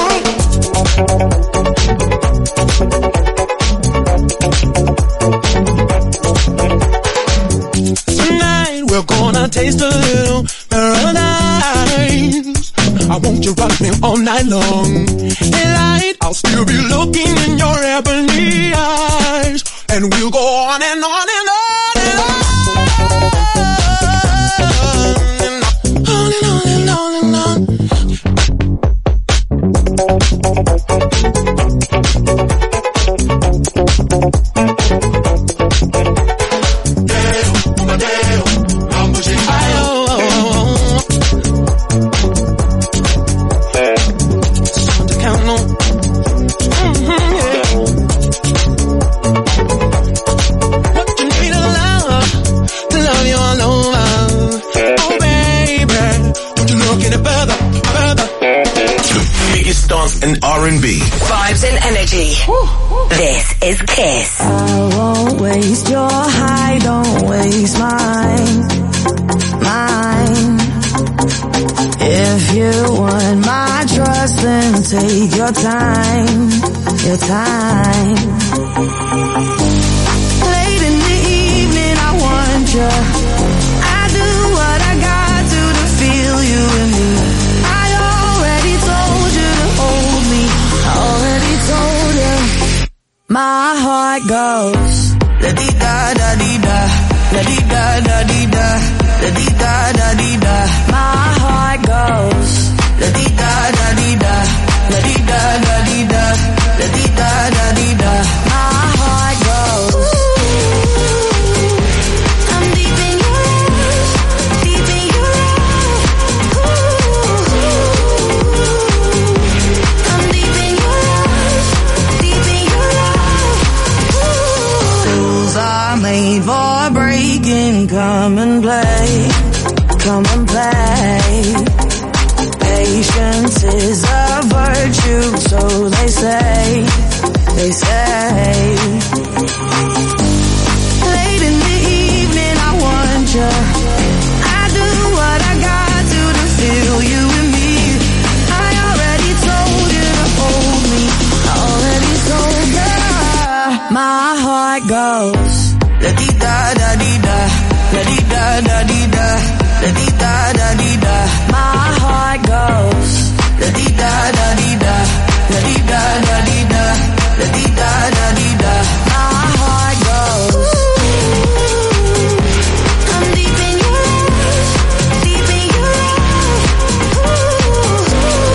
Speaker 9: Tonight we're gonna taste a little paradise. I want you rock me all night long. Daylight, I'll still be looking in your ebony eyes, and we'll go on and on and on and on. On and on and on and on.
Speaker 23: And R and B.
Speaker 10: Vibes and energy. This is Kiss.
Speaker 5: I won't waste your high, don't waste mine. Mine. If you want my trust, then take your time. Your time. Late in the evening, I want you. I do what I got to to feel you in me. My heart goes la di da da di da, la di da da di da, la di da da di da. My heart goes la di da da di da, la di da da di da, la di da da di da. My heart goes. I'm deep in your love, deep in your love. I'm deep in your love, deep in your love. Fools are made for break. we can come and play, come and play. Patience is a virtue, so they say, they say. Late in the evening, I want you. I do what I got to to feel you in me. I already told you to hold me. I already told you. My heart goes la di da da di da, la di da da di da, la di da da di da. My heart goes la di da da di da, la di da da di da, la di da da di da. My heart goes. I'm deep in your love, deep in your love.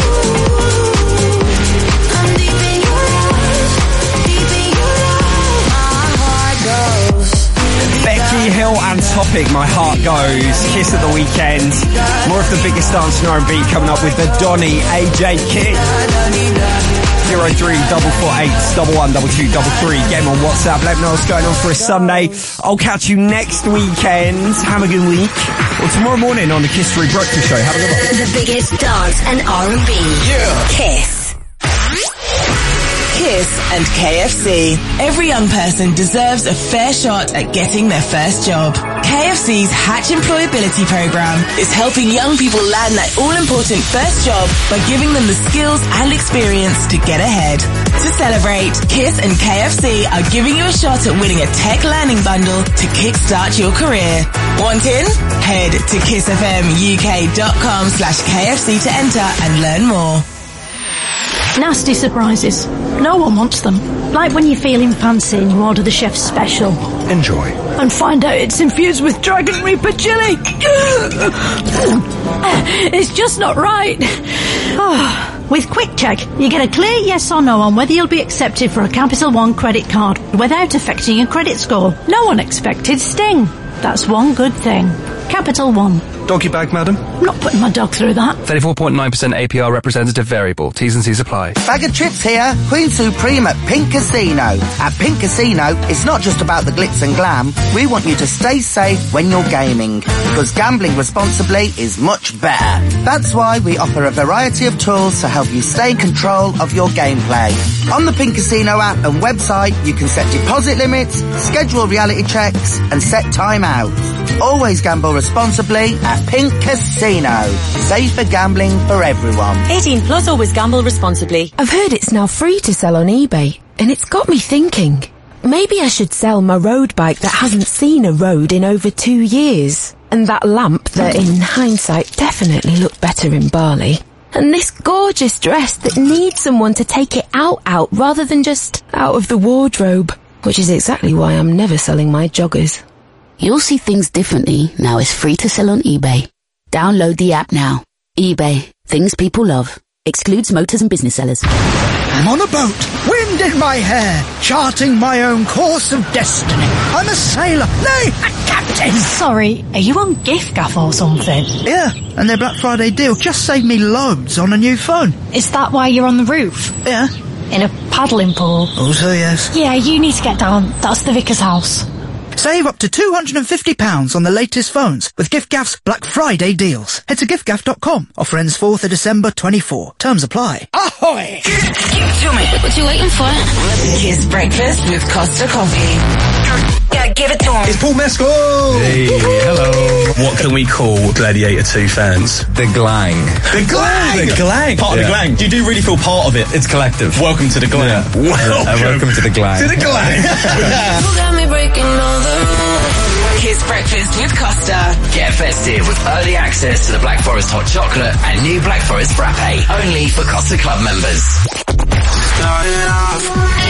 Speaker 5: I'm deep in your love, deep in your love. My heart goes.
Speaker 7: Becky Hill and Topic, My Heart Goes, Kiss of the Weekend. More of the biggest dance and R and B coming up with the Donny, A J Kid. zero three four four eight, one one two two three three. Get him on WhatsApp, let me know what's going on for a Sunday. I'll catch you next weekend. Have a good week. Or tomorrow morning on the Kiss three Breakfast Show. Have a good one.
Speaker 10: The biggest dance and R and B.
Speaker 7: Yeah.
Speaker 10: Kiss.
Speaker 15: Kiss and K F C. Every young person deserves a fair shot at getting their first job. K F C's Hatch Employability Program is helping young people land that all-important first job by giving them the skills and experience to get ahead. To celebrate, Kiss and K F C are giving you a shot at winning a tech learning bundle to kickstart your career. Want in? Head to kissfmuk.com slash KFC to enter and learn more.
Speaker 14: Nasty surprises. No one wants them. Like when you're feeling fancy and you order the chef's special.
Speaker 27: Enjoy.
Speaker 14: And find out it's infused with Dragon Reaper chili. It's just not right. Oh. With Quick Check, you get a clear yes or no on whether you'll be accepted for a Capital One credit card without affecting your credit score. No one expected Sting. That's one good thing. Capital One.
Speaker 24: Doggy bag, madam?
Speaker 14: I'm not putting my dog through that.
Speaker 24: thirty-four point nine percent A P R representative variable. T's and C's apply.
Speaker 16: Bag of chips here. Queen Supreme at Pink Casino. At Pink Casino, it's not just about the glitz and glam. We want you to stay safe when you're gaming, because gambling responsibly is much better. That's why we offer a variety of tools to help you stay in control of your gameplay. On the Pink Casino app and website, you can set deposit limits, schedule reality checks, and set timeouts. Always gamble responsibly at Pink Casino. Safer gambling for everyone.
Speaker 18: eighteen plus, always gamble responsibly.
Speaker 19: I've heard it's now free to sell on eBay, and it's got me thinking. Maybe I should sell my road bike that hasn't seen a road in over two years. And that lamp that, in hindsight, definitely looked better in Bali. And this gorgeous dress that needs someone to take it out out rather than just out of the wardrobe. Which is exactly why I'm never selling my joggers.
Speaker 21: You'll see things differently now it's free to sell on eBay. Download the app now. eBay. Things people love. Excludes motors and business sellers.
Speaker 22: I'm on a boat, wind in my hair, charting my own course of destiny. I'm a sailor, nay, a captain.
Speaker 14: Sorry, are you on giffgaff or something?
Speaker 22: Yeah, and their Black Friday deal just saved me loads on a new phone.
Speaker 14: Is that why you're on the roof?
Speaker 22: Yeah.
Speaker 14: In a paddling pool?
Speaker 22: Also, yes.
Speaker 14: Yeah, you need to get down. That's the vicar's house.
Speaker 22: Save up to two hundred fifty pounds on the latest phones with giffgaff's Black Friday deals. Head to giffgaff dot com. Offer ends fourth of December twenty-four. Terms apply. Ahoy!
Speaker 15: Give it to me. What you waiting for? Kiss Breakfast with Costa Coffee. Yeah, give it to him.
Speaker 24: It's Paul Mescal!
Speaker 6: Hey, hello.
Speaker 24: What can we call Gladiator two fans?
Speaker 6: The Glang.
Speaker 24: The Glang! The Glang! Part
Speaker 6: Yeah.
Speaker 24: of the Glang. You do really feel part of it.
Speaker 6: It's collective.
Speaker 24: Welcome to the Glang.
Speaker 6: Yeah.
Speaker 24: Welcome.
Speaker 6: Uh, welcome to the Glang.
Speaker 24: To the Glang.
Speaker 15: You got me breaking all the rules. Kiss Breakfast with Costa.
Speaker 11: Get festive with early access to the Black Forest hot chocolate and new Black Forest frappe, only for Costa Club members.
Speaker 23: Started off.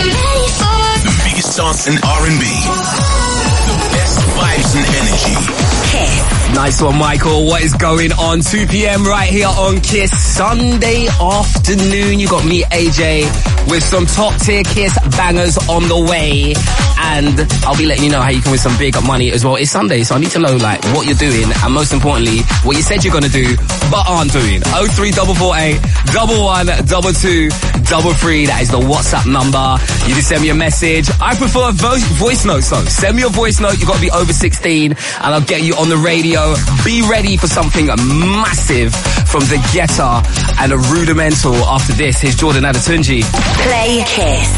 Speaker 23: The biggest dance in R and B. The best vibes and energy.
Speaker 7: Nice one, Michael. What is going on? two p.m. right here on Kiss. Sunday afternoon. You got me, A J, with some top tier Kiss bangers on the way. And I'll be letting you know how you can win some big money as well. It's Sunday, so I need to know, like, what you're doing. And most importantly, what you said you're going to do, but aren't doing. oh three four four eight, one one two two
Speaker 1: double three. That is the WhatsApp number. You can send me a message. I prefer vo- voice notes though. Send me a voice note. You've got to be over sixteen and I'll get you on the radio. Be ready for something massive from The Getter and a Rudimental. After this, here's Jordan Adetunji.
Speaker 10: Play Kiss.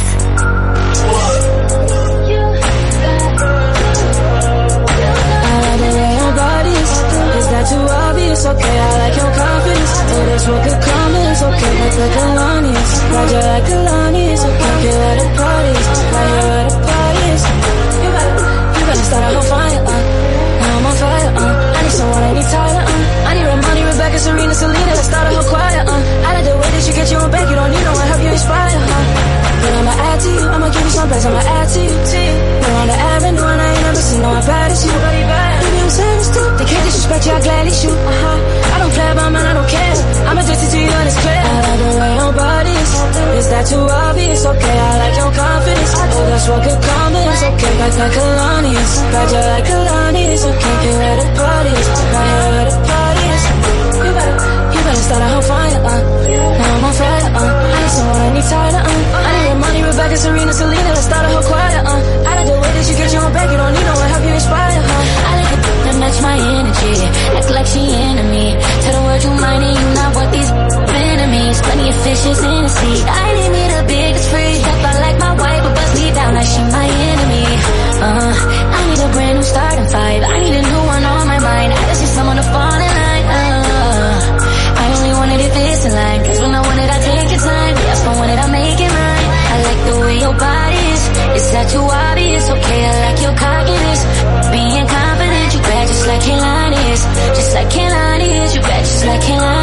Speaker 2: Too obvious, okay, I like your confidence. Oh, that's what could come in, it's okay, like the Kalani's. Ride you like Kalani's, okay, get at the parties. Right here at the parties. You better, you better start a whole fire, uh. Now I'm on fire, uh. I need someone, I need Tyler, uh. I need Ramani, Rebecca, Serena, Selena, let's start a whole choir, uh. I like the way that you get you on back, you don't need no one, help you inspire, uh. But I'ma add to you, I'ma give you some praise, I'ma add to you, to you. We're on the avenue and I ain't never seen no one bad as you. Baby, I'm saying this too. They can't disrespect you, I gladly shoot. Uh-huh. I don't play about mine, I don't care. I'm addicted to you and it's clear. I like the way your body is. Is that too obvious? Okay, I like your confidence. Oh, that's what could come in. It's okay, like like Kalani's. Ride you like Kalani's. Okay, get at the parties. Right here at the parties. You better, you better start a whole fire, uh. Now I'm on fire, uh. I need someone, I need Tyler, uh. I need Ramani, Rebecca, Serena, Selena, let's start a whole choir, uh. I like the way that you get you on back, you don't need no one, help you inspire, uh. I like it that match my energy, act like she into me. Tell the world you mine and you not what these enemies. Plenty of fishes in the sea. I didn't need a biggest free. Step out like my wife, but bust me down like she my enemy. Uh, I need a brand new starting five. I need a new one on my mind. I just need someone to fall in line. Uh, I only wanted it this in line, cause when I want it I take your time. Yes, I want it I make it right. I like the way your body is. Is that too obvious? Okay, I like your cockiness. Being confident, you bad just like Kehlani is. Just like Kehlani is. You bad just like Kehlani.